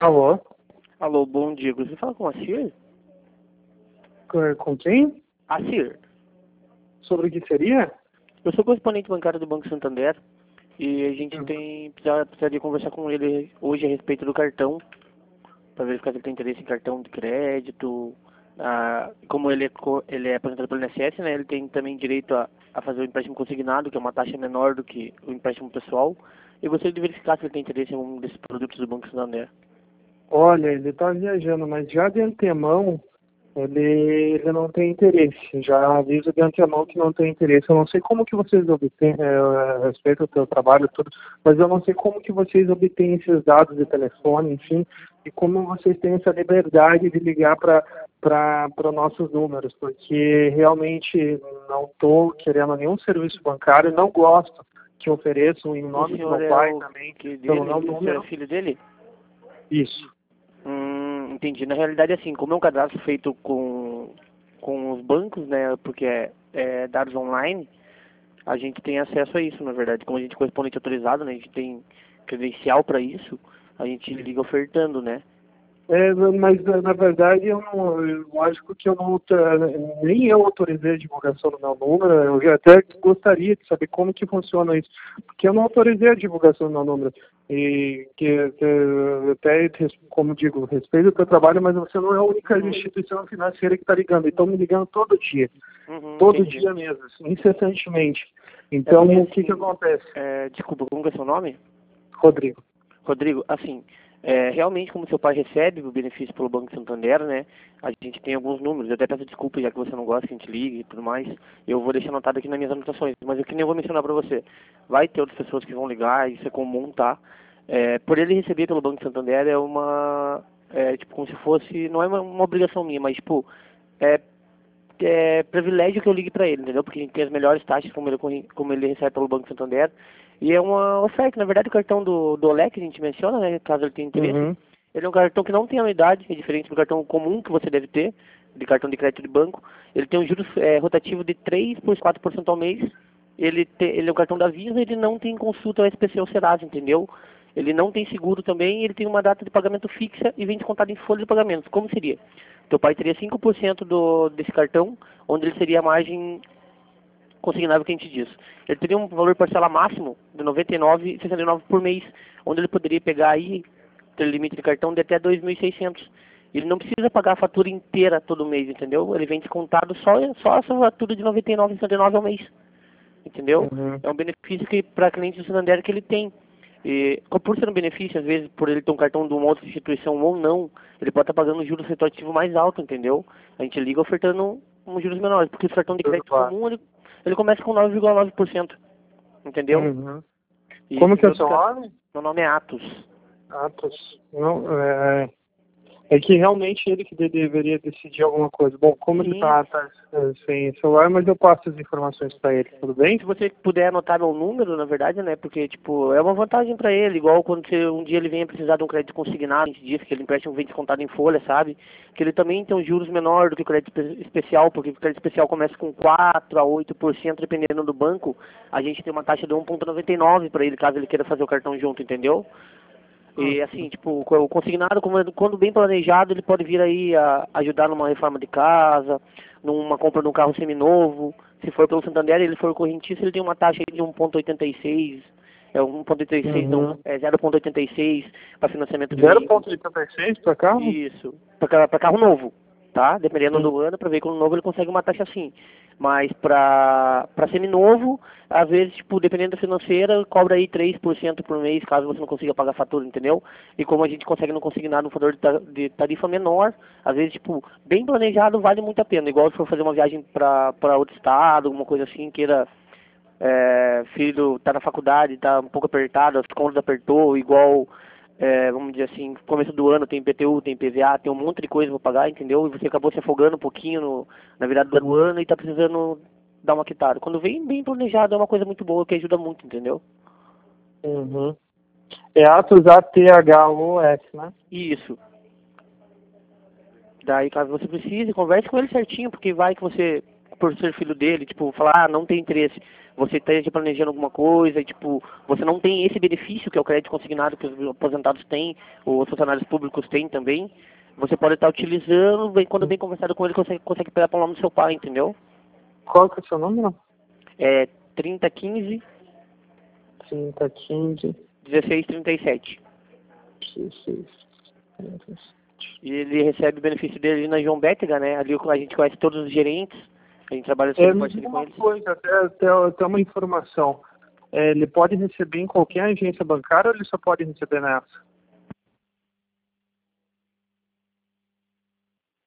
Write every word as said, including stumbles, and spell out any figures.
Alô? Alô, bom dia. Você fala com a Cir? Com com quem? A Cir. Sobre o que seria? Eu sou correspondente bancário do Banco Santander e a gente Uhum. tem precisa- precisaria conversar com ele hoje a respeito do cartão, para verificar se ele tem interesse em cartão de crédito. Ah, como ele é, co- ele é aposentado pelo I N S S, né, ele tem também direito a, a fazer o empréstimo consignado, que é uma taxa menor do que o empréstimo pessoal. Eu gostaria de verificar se ele tem interesse em um desses produtos do Banco Santander. Olha, ele está viajando, mas já de antemão, ele, ele não tem interesse. Já aviso de antemão que não tem interesse. Eu não sei como que vocês obtêm, é, a respeito do seu trabalho, tudo, mas eu não sei como que vocês obtêm esses dados de telefone, enfim, e como vocês têm essa liberdade de ligar para para nossos números, porque realmente não estou querendo nenhum serviço bancário, não gosto que ofereçam em O nome do senhor meu é pai o também, que pelo dele? meu O senhor é número. filho dele? Isso. Hum, entendi. Na realidade, assim, como é um cadastro feito com, com os bancos, né, porque é, é dados online, a gente tem acesso a isso, na verdade. Como a gente é correspondente autorizado, né, a gente tem credencial para isso, a gente liga ofertando, né. É, mas na verdade, eu não, eu- lógico que eu não, autor- nem eu autorizei a divulgação do meu número. Eu já até gostaria de saber como que funciona isso, porque eu não autorizei a divulgação do meu número. E que, que eu até, como digo, respeito o teu trabalho, mas você não é a única Uhum, instituição financeira que está ligando. Estão me ligando todo dia, uhum, todo entendi. dia mesmo, incessantemente. É Então, porque, o que que assim, acontece, é, desculpa, como que é seu nome? Rodrigo? Rodrigo, assim, é, realmente como seu pai recebe o benefício pelo Banco Santander, né, a gente tem alguns números, eu até peço desculpa já que você não gosta que a gente ligue e tudo mais, eu vou deixar anotado aqui nas minhas anotações, mas o que nem eu vou mencionar para você, vai ter outras pessoas que vão ligar, isso é comum, tá? É, por ele receber pelo Banco Santander é uma, é, tipo, como se fosse, não é uma, uma obrigação minha, mas, tipo, é é privilégio que eu ligue para ele, entendeu? Porque a gente tem as melhores taxas como ele, corre- como ele recebe pelo Banco Santander. E é uma oferta, na verdade, o cartão do, do Olé que a gente menciona, né? Caso ele tenha interesse. Uhum, Ele é um cartão que não tem anuidade, é diferente do cartão comum que você deve ter, de cartão de crédito de banco. Ele tem um juros é, rotativo de três por quatro por cento ao mês. Ele, te, ele é um cartão da Visa, ele não tem consulta ao S P C ou Serasa, entendeu? Ele não tem seguro também, ele tem uma data de pagamento fixa e vem descontado em folha de pagamento. Como seria? Teu pai teria cinco por cento do, desse cartão, onde ele seria a margem consignável que a gente diz. Ele teria um valor parcela máximo de noventa e nove reais e sessenta e nove centavos por mês, onde ele poderia pegar aí, ter limite de cartão de até dois mil e seiscentos. Ele não precisa pagar a fatura inteira todo mês, entendeu? Ele vem descontado só, só essa fatura de noventa e nove reais e sessenta e nove centavos ao mês, entendeu? uhum, É um benefício que para clientes do Santander que ele tem. E, por ser um benefício, às vezes, por ele ter um cartão de uma outra instituição ou não, ele pode estar pagando um juros retroativo mais alto, entendeu? A gente liga ofertando um juros menores, porque o cartão de tudo crédito claro. comum, ele, ele começa com nove vírgula nove por cento, entendeu? Uhum. E Como esses que é o outros, seu ca- nome? meu nome é Atos. Atos. Não, é, é que realmente ele que de- deveria decidir alguma coisa. Bom, como ele Sim. tá, tá é, sem celular, mas eu passo as informações para ele, tudo bem? Se você puder anotar meu número, na verdade, né? Porque, tipo, é uma vantagem pra ele. Igual quando você, um dia ele venha precisar de um crédito consignado, a gente diz que ele empréstimo vem descontado em folha, sabe? Que ele também tem um juros menor do que o crédito espe- especial, porque o crédito especial começa com quatro a oito por cento, dependendo do banco. A gente tem uma taxa de um vírgula noventa e nove para ele, caso ele queira fazer o cartão junto, entendeu? Hum. E assim, tipo, o consignado, como- quando bem planejado, ele pode vir aí a ajudar numa reforma de casa, numa compra de um carro seminovo. Se for pelo Santander, ele for correntista, ele tem uma taxa aí de um vírgula oitenta e seis, é um vírgula oitenta e seis, não, Uhum. é zero vírgula oitenta e seis para financiamento de zero vírgula veículos. oitenta e seis para carro? Isso, para carro novo, tá? Dependendo Hum. do ano, para veículo novo ele consegue uma taxa assim. Mas para para seminovo, às vezes, tipo, dependendo da financeira, cobra aí três por cento por mês, caso você não consiga pagar a fatura, entendeu? E como a gente consegue não consignar no valor de ta- de tarifa menor, às vezes, tipo, bem planejado vale muito a pena. Igual se for fazer uma viagem para para outro estado, alguma coisa assim, queira é, filho tá na faculdade, tá um pouco apertado, as contas apertou, igual, é, vamos dizer assim, começo do ano tem I P T U, tem I P V A, tem um monte de coisa pra pagar, entendeu? E você acabou se afogando um pouquinho no, na virada do ano e tá precisando dar uma quitada. Quando vem bem planejado é uma coisa muito boa que ajuda muito, entendeu? Uhum. É Atos, A T H O S, né? Isso. Daí, caso você precise, converse com ele certinho, porque vai que você por ser filho dele, tipo, falar, ah, não tem interesse, você esteja planejando alguma coisa, e, tipo, você não tem esse benefício que é o crédito consignado que os aposentados têm, os funcionários públicos têm também, você pode estar utilizando, bem, quando bem conversado com ele, consegue, consegue pegar pelo nome do seu pai, entendeu? Qual que é o seu número? É trinta quinze, trinta, quinze, dezesseis trinta e sete. dezesseis. E ele recebe o benefício dele na João Bétega, né? Ali a gente conhece todos os gerentes, a gente trabalha É, sempre me parceria diga com uma eles. coisa, até, até, até uma informação. É, ele pode receber em qualquer agência bancária ou ele só pode receber nessa?